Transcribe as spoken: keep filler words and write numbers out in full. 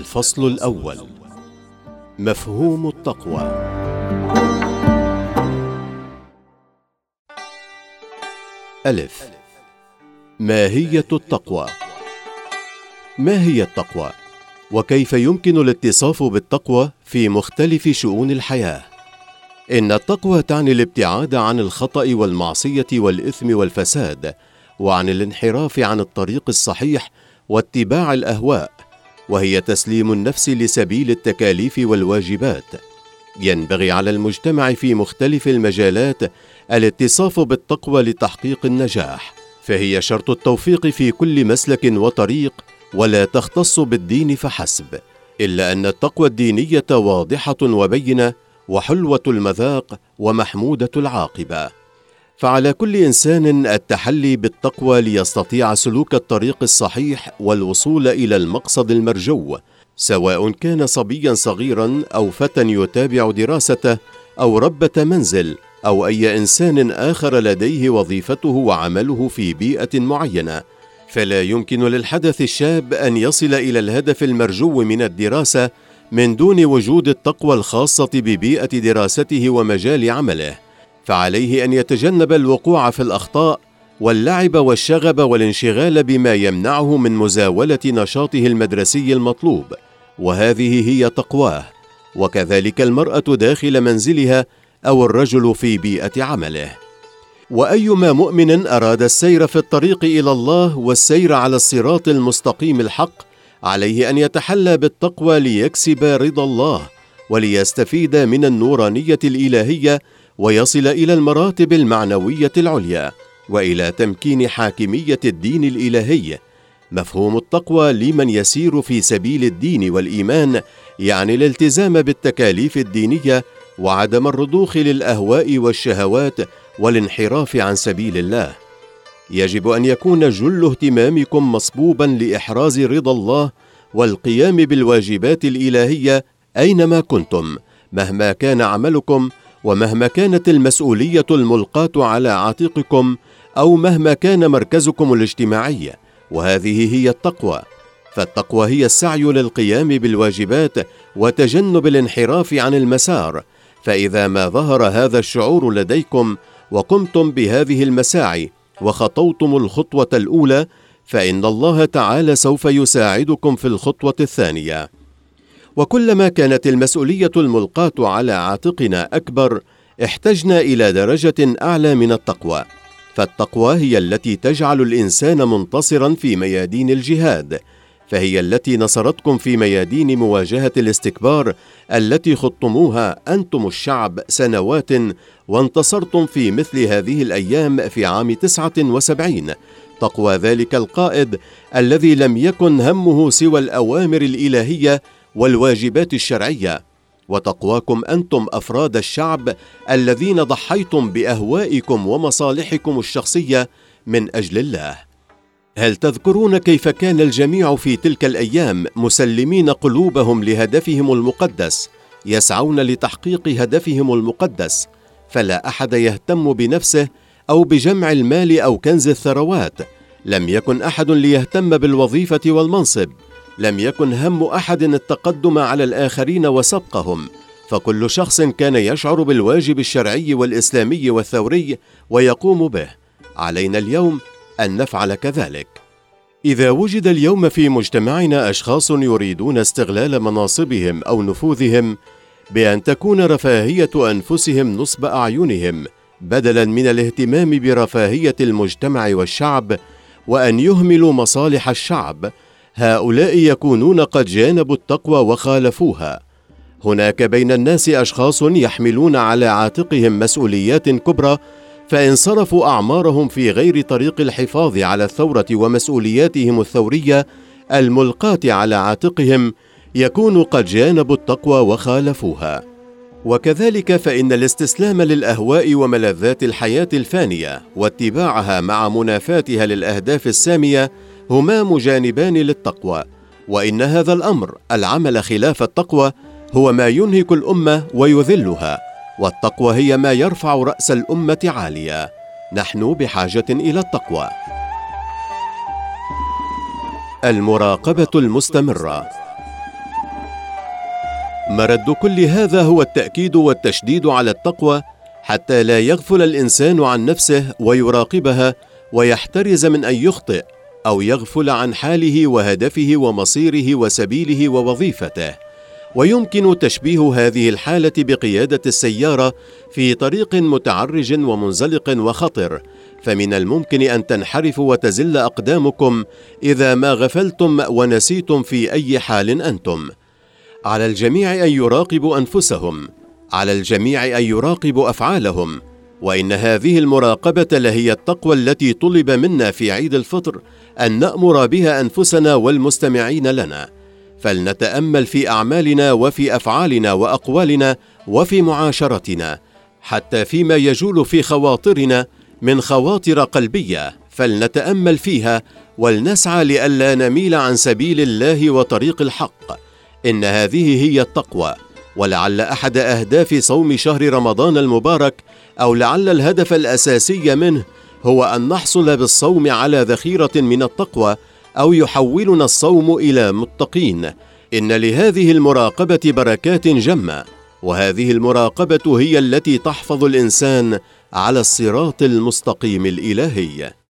الفصل الأول: مفهوم التقوى. ألف. ماهية التقوى. ما هي التقوى؟ وكيف يمكن الاتصاف بالتقوى في مختلف شؤون الحياة؟ إن التقوى تعني الابتعاد عن الخطأ والمعصية والإثم والفساد، وعن الانحراف عن الطريق الصحيح واتباع الأهواء، وهي تسليم النفس لسبيل التكاليف والواجبات. ينبغي على المجتمع في مختلف المجالات الاتصاف بالتقوى لتحقيق النجاح، فهي شرط التوفيق في كل مسلك وطريق، ولا تختص بالدين فحسب، إلا أن التقوى الدينية واضحة وبينة وحلوة المذاق ومحمودة العاقبة. فعلى كل إنسان التحلي بالتقوى ليستطيع سلوك الطريق الصحيح والوصول إلى المقصد المرجو، سواء كان صبيا صغيرا أو فتى يتابع دراسته أو ربة منزل أو أي إنسان آخر لديه وظيفته وعمله في بيئة معينة. فلا يمكن للحدث الشاب أن يصل إلى الهدف المرجو من الدراسة من دون وجود التقوى الخاصة ببيئة دراسته ومجال عمله، فعليه أن يتجنب الوقوع في الأخطاء واللعب والشغب والانشغال بما يمنعه من مزاولة نشاطه المدرسي المطلوب، وهذه هي تقواه. وكذلك المرأة داخل منزلها أو الرجل في بيئة عمله. وأيما مؤمن أراد السير في الطريق إلى الله والسير على الصراط المستقيم الحق، عليه أن يتحلى بالتقوى ليكسب رضا الله، وليستفيد من النورانية الإلهية، ويصل إلى المراتب المعنوية العليا، وإلى تمكين حاكمية الدين الإلهي. مفهوم التقوى لمن يسير في سبيل الدين والإيمان يعني الالتزام بالتكاليف الدينية، وعدم الرضوخ للأهواء والشهوات والانحراف عن سبيل الله. يجب أن يكون جل اهتمامكم مصبوبا لإحراز رضا الله والقيام بالواجبات الإلهية أينما كنتم، مهما كان عملكم، ومهما كانت المسؤولية الملقاة على عاتقكم، أو مهما كان مركزكم الاجتماعي. وهذه هي التقوى. فالتقوى هي السعي للقيام بالواجبات وتجنب الانحراف عن المسار. فإذا ما ظهر هذا الشعور لديكم وقمتم بهذه المساعي وخطوتم الخطوة الأولى، فإن الله تعالى سوف يساعدكم في الخطوة الثانية. وكلما كانت المسؤولية الملقاة على عاتقنا أكبر، احتجنا إلى درجة أعلى من التقوى. فالتقوى هي التي تجعل الإنسان منتصرا في ميادين الجهاد، فهي التي نصرتكم في ميادين مواجهة الاستكبار التي خضتموها أنتم الشعب سنوات، وانتصرتم في مثل هذه الأيام في عام تسعة وسبعين. تقوى ذلك القائد الذي لم يكن همه سوى الأوامر الإلهية والواجبات الشرعية. وتقواكم أنتم أفراد الشعب الذين ضحيتم بأهوائكم ومصالحكم الشخصية من أجل الله. هل تذكرون كيف كان الجميع في تلك الأيام مسلمين قلوبهم لهدفهم المقدس، يسعون لتحقيق هدفهم المقدس؟ فلا أحد يهتم بنفسه أو بجمع المال أو كنز الثروات. لم يكن أحد ليهتم بالوظيفة والمنصب. لم يكن هم أحد التقدم على الآخرين وسبقهم، فكل شخص كان يشعر بالواجب الشرعي والإسلامي والثوري ويقوم به. علينا اليوم أن نفعل كذلك. إذا وجد اليوم في مجتمعنا أشخاص يريدون استغلال مناصبهم أو نفوذهم بأن تكون رفاهية أنفسهم نصب أعينهم، بدلا من الاهتمام برفاهية المجتمع والشعب، وأن يهملوا مصالح الشعب، هؤلاء يكونون قد جانبوا التقوى وخالفوها. هناك بين الناس أشخاص يحملون على عاتقهم مسؤوليات كبرى، فإن صرفوا أعمارهم في غير طريق الحفاظ على الثورة ومسؤولياتهم الثورية الملقاة على عاتقهم، يكونوا قد جانبوا التقوى وخالفوها. وكذلك فإن الاستسلام للأهواء وملذات الحياة الفانية واتباعها مع منافاتها للأهداف السامية هما مجانبان للتقوى. وإن هذا الأمر، العمل خلاف التقوى، هو ما ينهك الأمة ويذلها، والتقوى هي ما يرفع رأس الأمة عاليا. نحن بحاجة إلى التقوى. المراقبة المستمرة. مرد كل هذا هو التأكيد والتشديد على التقوى، حتى لا يغفل الإنسان عن نفسه ويراقبها ويحترز من أن يخطئ أو يغفل عن حاله وهدفه ومصيره وسبيله ووظيفته. ويمكن تشبيه هذه الحالة بقيادة السيارة في طريق متعرج ومنزلق وخطر، فمن الممكن أن تنحرف وتزل أقدامكم إذا ما غفلتم ونسيتم في أي حال أنتم. على الجميع أن يراقبوا أنفسهم، على الجميع أن يراقبوا أفعالهم، وإن هذه المراقبة لهي التقوى التي طلب منا في عيد الفطر أن نأمر بها أنفسنا والمستمعين لنا. فلنتأمل في أعمالنا وفي أفعالنا وأقوالنا وفي معاشرتنا، حتى فيما يجول في خواطرنا من خواطر قلبية، فلنتأمل فيها ولنسعى لئلا نميل عن سبيل الله وطريق الحق. إن هذه هي التقوى، ولعل أحد أهداف صوم شهر رمضان المبارك، أو لعل الهدف الأساسي منه، هو أن نحصل بالصوم على ذخيرة من التقوى، أو يحولنا الصوم إلى متقين. إن لهذه المراقبة بركات جمة، وهذه المراقبة هي التي تحفظ الإنسان على الصراط المستقيم الإلهي.